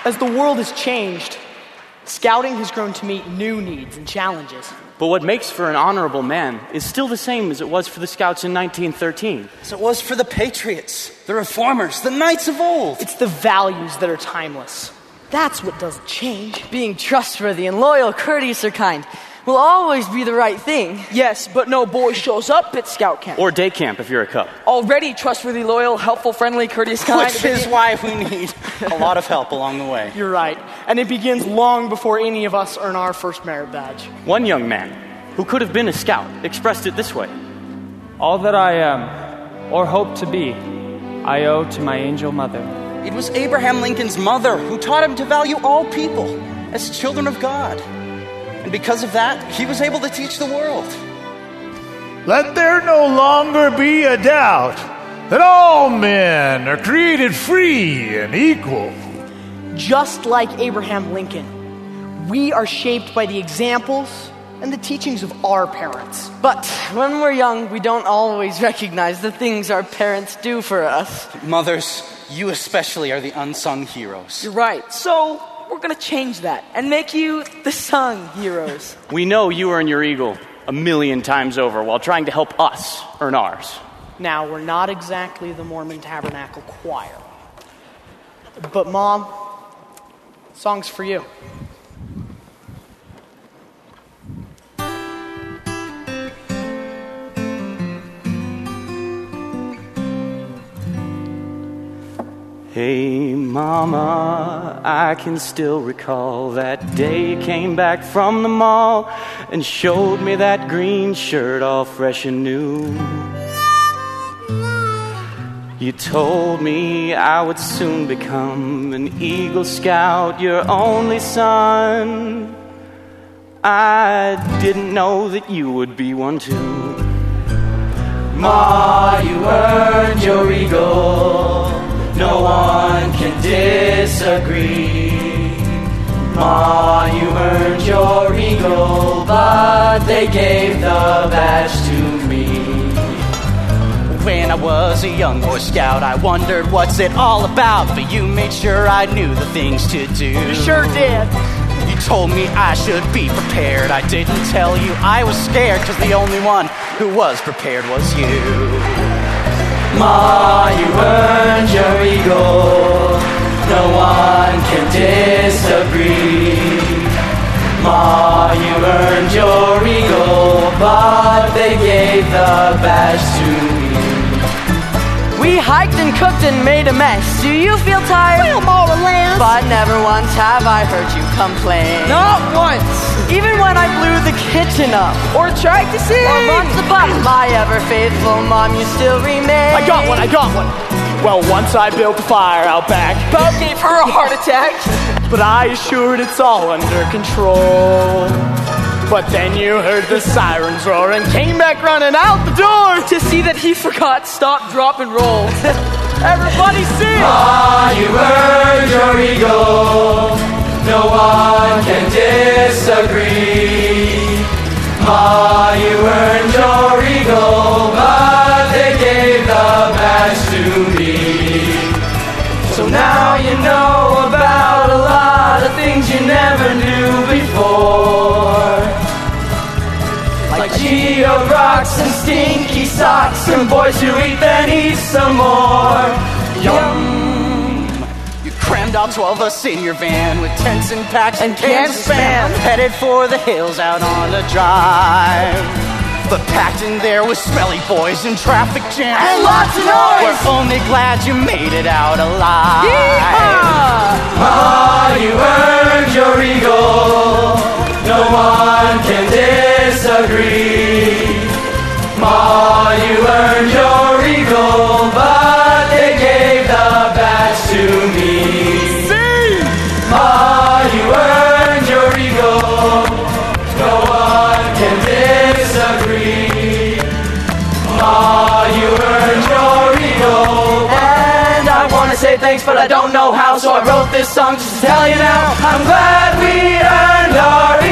As the world has changed, Scouting has grown to meet new needs and challenges. But what makes for an honorable man is still the same as it was for the Scouts in 1913. As it was for the Patriots, the Reformers, the Knights of old. It's the values that are timeless. That's what doesn't change. Being trustworthy and loyal, courteous, or kind will always be the right thing. Yes, but no boy shows up at scout camp. Or day camp if you're a cub. Already trustworthy, loyal, helpful, friendly, courteous, kind. Which is why we need a lot of help along the way. You're right. And it begins long before any of us earn our first merit badge. One young man, who could have been a scout, expressed it this way. All that I am, or hope to be, I owe to my angel mother. It was Abraham Lincoln's mother who taught him to value all people as children of God. And because of that, he was able to teach the world. Let there no longer be a doubt that all men are created free and equal. Just like Abraham Lincoln, we are shaped by the examples and the teachings of our parents. But when we're young, we don't always recognize the things our parents do for us. Mothers, you especially are the unsung heroes. You're right. So we're going to change that and make you the sung heroes. We know you earn your eagle 1,000,000 times over while trying to help us earn ours. Now, we're not exactly the Mormon Tabernacle Choir. But, Mom, song's for you. Hey, Mama, I can still recall that day you came back from the mall and showed me that green shirt all fresh and new. You told me I would soon become an Eagle Scout, your only son. I didn't know that you would be one too. Ma, you earned your eagle. No one can disagree. Ma, you earned your eagle, but they gave the badge to me. When I was a young Boy Scout, I wondered what's it all about, but you made sure I knew the things to do. You sure did. You told me I should be prepared. I didn't tell you I was scared, 'cause the only one who was prepared was you. Ma, you earned your eagle. No one can disagree. Ma, you earned your eagle, but they gave the badge to me. We hiked and cooked and made a mess. Do you feel tired? Well, more or less. But never once have I heard you complain. Not once. Even when I blew the kitchen up, Or tried to sing. or launched the pot, my ever-faithful mom, you still remain. I got one. Well, once I built a fire out back, Bob gave her a heart attack. but I assured it's all under control. But then you heard the sirens roar and came back running out the door. To see that he forgot stop, drop, and roll. Everybody sing! Ma, you earned your eagle. No one can disagree. Ma, you earned your eagle, but they gave the badge to me. So now you know about a lot of things you never knew before. Like geode rocks and stinky socks and boys who eat then eat some more. Yum! You crammed all 12 of us in your van with tents and packs and cans cans of of Spam, headed for the hills out on a drive. But packed in there with smelly boys and traffic jams And lots of noise. We're only glad you made it out alive. Ma, you earned your eagle. No one can disagree. Ma, you earned your eagle, but they gave the badge to me. Ma, you earned your eagle. No one can disagree. Ma, you earned your eagle. And I want to say thanks, but I don't know how, so I wrote this song just to tell you now. I'm glad we earned our